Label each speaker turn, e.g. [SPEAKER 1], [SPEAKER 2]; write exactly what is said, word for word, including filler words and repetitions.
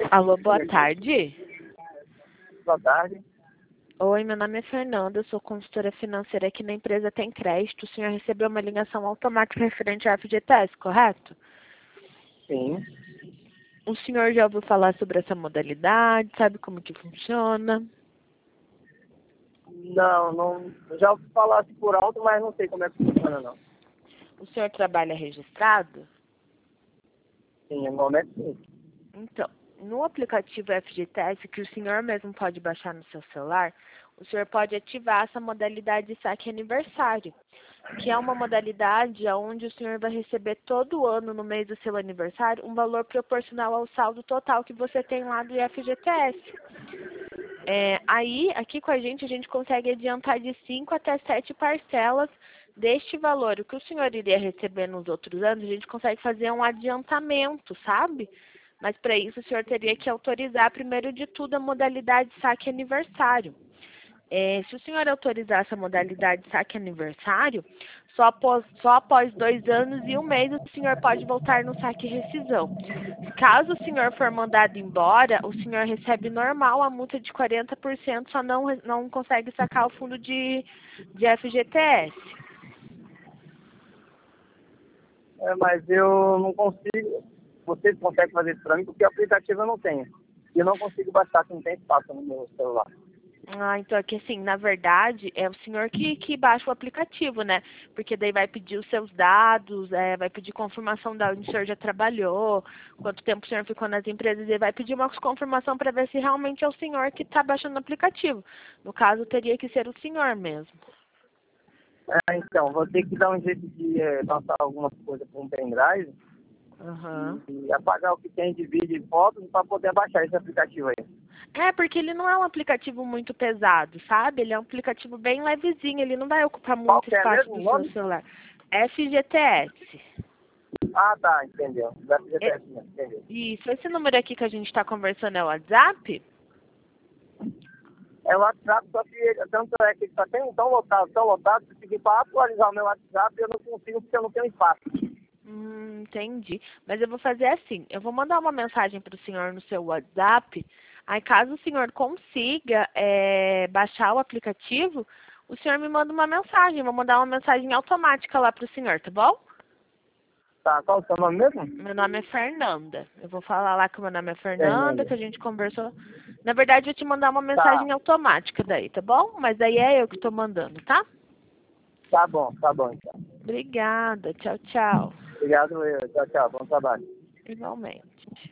[SPEAKER 1] Alô, boa tarde.
[SPEAKER 2] Boa tarde.
[SPEAKER 1] Oi, meu nome é Fernanda, eu sou consultora financeira aqui na empresa Tem Crédito. O senhor recebeu uma ligação automática referente à F G T S, correto?
[SPEAKER 2] Sim.
[SPEAKER 1] O senhor já ouviu falar sobre essa modalidade, sabe como que funciona?
[SPEAKER 2] Não, não. Já ouvi falar assim por alto, mas não sei como é que funciona, não.
[SPEAKER 1] O senhor trabalha registrado?
[SPEAKER 2] Sim, o nome é sim.
[SPEAKER 1] Então, no aplicativo F G T S, que o senhor mesmo pode baixar no seu celular, o senhor pode ativar essa modalidade de saque aniversário, que é uma modalidade onde o senhor vai receber todo ano, no mês do seu aniversário, um valor proporcional ao saldo total que você tem lá do F G T S. É, aí, aqui com a gente, a gente consegue adiantar de cinco até sete parcelas deste valor. O que o senhor iria receber nos outros anos, a gente consegue fazer um adiantamento, sabe? Mas para isso o senhor teria que autorizar, primeiro de tudo, a modalidade saque aniversário. É, se o senhor autorizar essa modalidade saque aniversário, só após, só após dois anos e um mês o senhor pode voltar no saque rescisão. Caso o senhor for mandado embora, o senhor recebe normal a multa de quarenta por cento, só não, não consegue sacar o fundo de, de F G T S.
[SPEAKER 2] É, mas eu não consigo. Você consegue fazer isso para mim porque o aplicativo eu não tenho. E eu não consigo baixar, que não tem espaço no meu celular.
[SPEAKER 1] Ah, então é que assim, na verdade, é o senhor que, que baixa o aplicativo, né? Porque daí vai pedir os seus dados, é, vai pedir confirmação da onde o senhor já trabalhou, quanto tempo o senhor ficou nas empresas, e vai pedir uma confirmação para ver se realmente é o senhor que está baixando o aplicativo. No caso, teria que ser o senhor mesmo.
[SPEAKER 2] É, então, vou ter que dar um jeito de é, passar algumas coisas por um pendrive
[SPEAKER 1] Aham.
[SPEAKER 2] e apagar o que tem de vídeo e fotos para poder baixar esse aplicativo aí.
[SPEAKER 1] É, porque ele não é um aplicativo muito pesado, sabe? Ele é um aplicativo bem levezinho, ele não vai ocupar
[SPEAKER 2] Qual
[SPEAKER 1] muito
[SPEAKER 2] que é
[SPEAKER 1] espaço
[SPEAKER 2] mesmo o
[SPEAKER 1] do seu
[SPEAKER 2] nome?
[SPEAKER 1] celular. F G T S.
[SPEAKER 2] Ah, tá, entendeu. Da
[SPEAKER 1] É,
[SPEAKER 2] F G T S mesmo, entendeu.
[SPEAKER 1] isso, esse número aqui que a gente está conversando é o WhatsApp?
[SPEAKER 2] É o WhatsApp, só que ele- tanto é que ele só tem um tão lotado, tão lotado, que eu pedi para atualizar o meu WhatsApp e eu não consigo porque eu não tenho espaço.
[SPEAKER 1] Hum, entendi. Mas eu vou fazer assim, eu vou mandar uma mensagem para o senhor no seu WhatsApp, aí caso o senhor consiga é, baixar o aplicativo, o senhor me manda uma mensagem, eu vou mandar uma mensagem automática lá para o senhor, tá bom?
[SPEAKER 2] Tá, qual o seu nome mesmo?
[SPEAKER 1] Meu nome é Fernanda. Eu vou falar lá que o meu nome é Fernanda,
[SPEAKER 2] Fernanda.
[SPEAKER 1] que a gente conversou. Na verdade, eu vou te mandar uma
[SPEAKER 2] Tá,
[SPEAKER 1] mensagem automática daí, tá bom? Mas daí é eu que estou mandando, tá?
[SPEAKER 2] tá bom, tá bom então.
[SPEAKER 1] Obrigada. Tchau, tchau.
[SPEAKER 2] Obrigado, eu. Tchau, tchau, bom trabalho.
[SPEAKER 1] Igualmente.